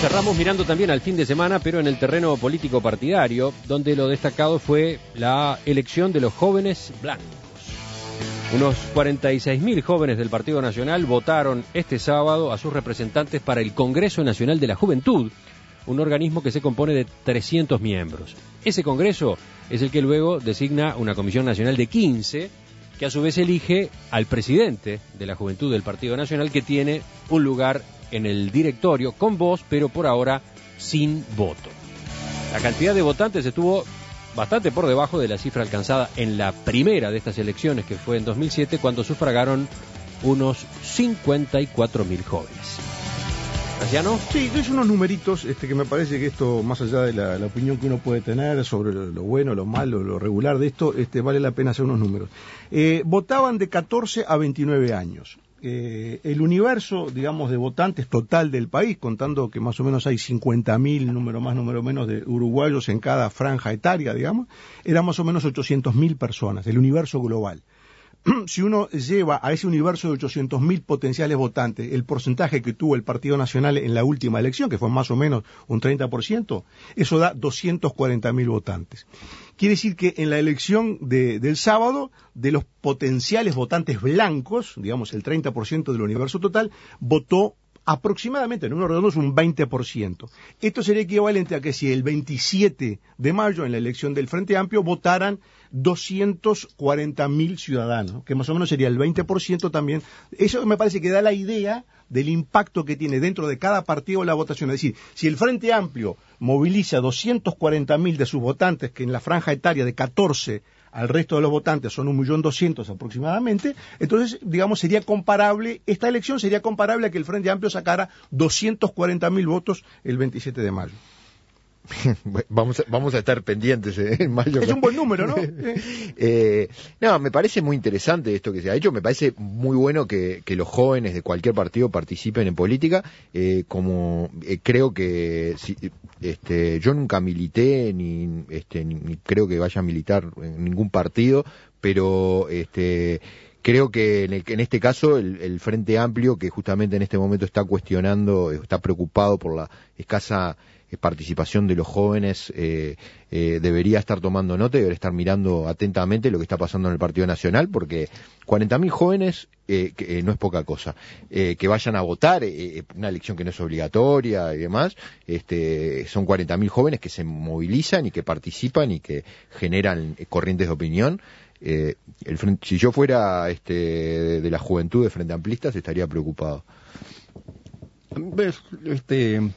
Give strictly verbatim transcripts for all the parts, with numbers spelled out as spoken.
Cerramos mirando también al fin de semana, pero en el terreno político partidario, donde lo destacado fue la elección de los jóvenes blancos. Unos cuarenta y seis mil jóvenes del Partido Nacional votaron este sábado a sus representantes para el Congreso Nacional de la Juventud, un organismo que se compone de trescientos miembros. Ese congreso es el que luego designa una comisión nacional de quince, que a su vez elige al presidente de la Juventud del Partido Nacional, que tiene un lugar en el directorio con voz, pero por ahora sin voto. La cantidad de votantes estuvo bastante por debajo de la cifra alcanzada en la primera de estas elecciones, que fue en dos mil siete, cuando sufragaron unos cincuenta y cuatro mil jóvenes. ¿Graciano? Sí, es unos numeritos este, que me parece que esto, más allá de la, la opinión que uno puede tener sobre lo, lo bueno, lo malo, lo regular de esto, este, vale la pena hacer unos números. Eh, votaban de catorce a veintinueve años. Eh, el universo, digamos, de votantes total del país, contando que más o menos hay cincuenta mil, número más, número menos, de uruguayos en cada franja etaria, digamos, era más o menos ochocientas mil personas, el universo global. Si uno lleva a ese universo de ochocientos mil potenciales votantes el porcentaje que tuvo el Partido Nacional en la última elección, que fue más o menos un treinta por ciento, eso da doscientos cuarenta mil votantes. Quiere decir que en la elección de, del sábado, de los potenciales votantes blancos, digamos el treinta por ciento del universo total, votó aproximadamente, en unos redondos, un veinte por ciento. Esto sería equivalente a que si el veintisiete de mayo, en la elección del Frente Amplio, votaran doscientos cuarenta mil ciudadanos, que más o menos sería el veinte por ciento también. Eso me parece que da la idea del impacto que tiene dentro de cada partido la votación. Es decir, si el Frente Amplio moviliza doscientos cuarenta mil de sus votantes, que en la franja etaria de catorce al resto de los votantes son un millón doscientos aproximadamente, entonces, digamos, sería comparable, esta elección sería comparable a que el Frente Amplio sacara doscientos cuarenta mil votos el veintisiete de mayo. Vamos a, vamos a estar pendientes eh, en mayo. Es un buen número, ¿no? eh, no, me parece muy interesante esto que se ha hecho, me parece muy bueno que, que los jóvenes de cualquier partido participen en política, eh, como eh, creo que si, este, yo nunca milité, ni, este, ni, ni creo que vaya a militar en ningún partido, pero este creo que en, el, en este caso el, el Frente Amplio, que justamente en este momento está cuestionando, está preocupado por la escasa participación de los jóvenes, eh, eh, debería estar tomando nota y debería estar mirando atentamente lo que está pasando en el Partido Nacional, porque cuarenta mil jóvenes eh, que, eh, no es poca cosa. Eh, que vayan a votar, eh, una elección que no es obligatoria y demás, este, son cuarenta mil jóvenes que se movilizan y que participan y que generan eh, corrientes de opinión. Eh, el frente, si yo fuera este, de, de la juventud de Frente Amplistas, estaría preocupado. ¿Ves? Este...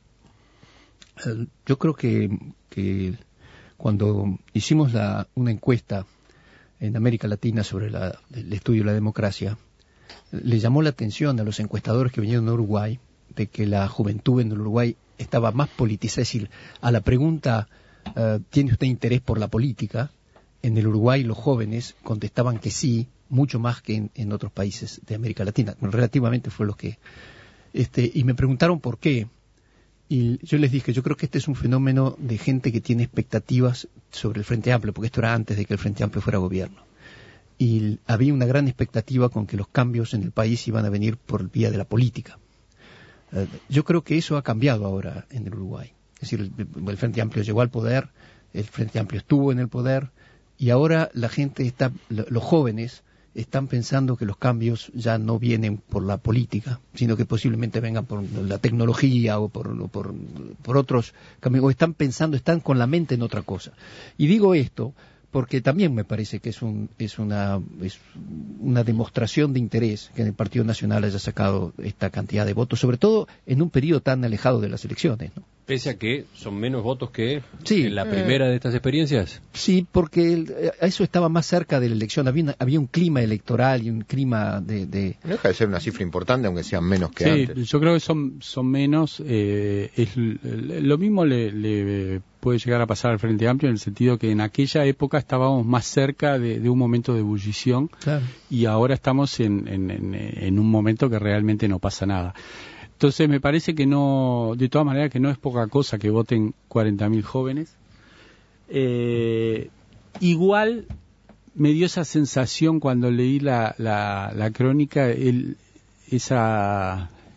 Yo creo que, que cuando hicimos la, una encuesta en América Latina sobre la, el estudio de la democracia, le llamó la atención a los encuestadores que vinieron de Uruguay de que la juventud en el Uruguay estaba más politizada. Es decir, a la pregunta, uh, ¿tiene usted interés por la política? En el Uruguay los jóvenes contestaban que sí, mucho más que en, en otros países de América Latina. Relativamente fue lo que... Este, y me preguntaron por qué. Y yo les dije, yo creo que este es un fenómeno de gente que tiene expectativas sobre el Frente Amplio, porque esto era antes de que el Frente Amplio fuera gobierno. Y había una gran expectativa con que los cambios en el país iban a venir por vía de la política. Uh, yo creo que eso ha cambiado ahora en el Uruguay. Es decir, el, el Frente Amplio llegó al poder, el Frente Amplio estuvo en el poder, y ahora la gente está, los jóvenes están pensando que los cambios ya no vienen por la política, sino que posiblemente vengan por la tecnología o por, o por, por otros caminos, o están pensando, están con la mente en otra cosa. Y digo esto porque también me parece que es, un, es, una, es una demostración de interés que en el Partido Nacional haya sacado esta cantidad de votos, sobre todo en un periodo tan alejado de las elecciones, ¿no? Pese a que son menos votos que sí, en la primera eh, de estas experiencias. Sí, porque el, eso estaba más cerca de la elección, había, una, había un clima electoral y un clima de, de... No deja de ser una cifra importante, aunque sean menos que sí, antes. Yo creo que son, son menos. Eh, es, lo mismo le, le puede llegar a pasar al Frente Amplio, en el sentido que en aquella época estábamos más cerca de, de un momento de ebullición, claro. Y ahora estamos en, en, en, en un momento que realmente no pasa nada. Entonces me parece que no, de todas maneras que no es poca cosa que voten cuarenta mil jóvenes. Eh, igual me dio esa sensación cuando leí la, la, la crónica, el, esa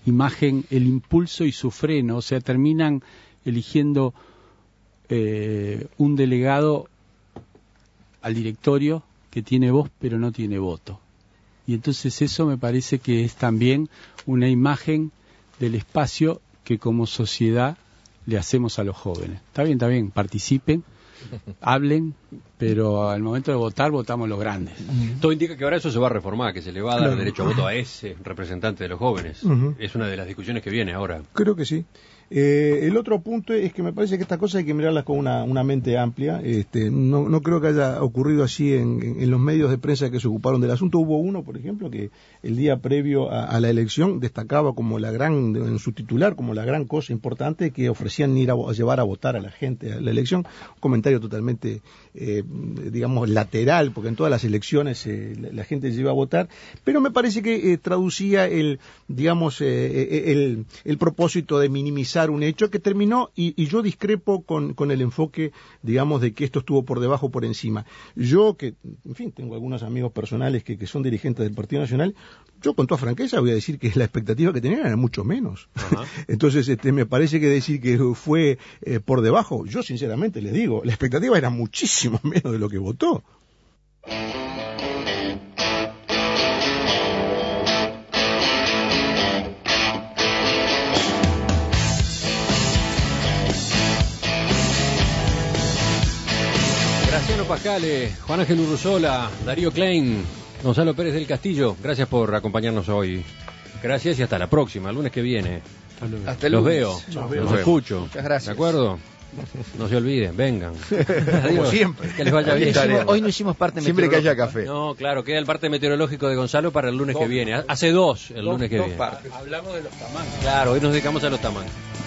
imagen el impulso y su freno, o sea, terminan eligiendo eh, un delegado al directorio que tiene voz pero no tiene voto. Y entonces eso me parece que es también una imagen del espacio que como sociedad le hacemos a los jóvenes. Está bien, está bien, participen, hablen, pero al momento de votar, votamos los grandes. Uh-huh. Todo indica que ahora eso se va a reformar, que se le va a dar claro. derecho a voto a ese representante de los jóvenes. Uh-huh. Es una de las discusiones que viene ahora. Creo que sí. Eh, el otro punto es que me parece que estas cosas hay que mirarlas con una, una mente amplia. Este, no, no creo que haya ocurrido así en, en, en los medios de prensa que se ocuparon del asunto. Hubo uno, por ejemplo, que el día previo a, a la elección destacaba como la gran, en su titular, como la gran cosa importante que ofrecían ir a, a llevar a votar a la gente a la elección. Un comentario totalmente, eh, digamos, lateral, porque en todas las elecciones eh, la, la gente lleva a votar. Pero me parece que eh, traducía el, digamos, eh, el, el propósito de minimizar un hecho que terminó, y, y yo discrepo con, con el enfoque, digamos, de que esto estuvo por debajo, por encima. Yo, que, en fin, tengo algunos amigos personales que, que son dirigentes del Partido Nacional, yo con toda franqueza voy a decir que la expectativa que tenían era mucho menos. Uh-huh. Entonces, este, me parece que decir que fue eh, por debajo, yo sinceramente les digo, la expectativa era muchísimo menos de lo que votó. Graciano Pascale, Juan Ángel Urruzola, Darío Klein, Gonzalo Pérez del Castillo, gracias por acompañarnos hoy. Gracias y hasta la próxima, el lunes que viene. Hasta el Los lunes. veo, Nos los escucho. Muchas gracias. ¿De acuerdo? No se olviden, vengan. Como siempre. Que les vaya bien. Hicimos, hoy no hicimos parte Siempre que haya café. No, claro, queda el parte meteorológico de Gonzalo para el lunes dos, que viene. Hace dos el dos, lunes que dos viene. Partes. Hablamos de los tamaños. Claro, hoy nos dedicamos a los tamaños.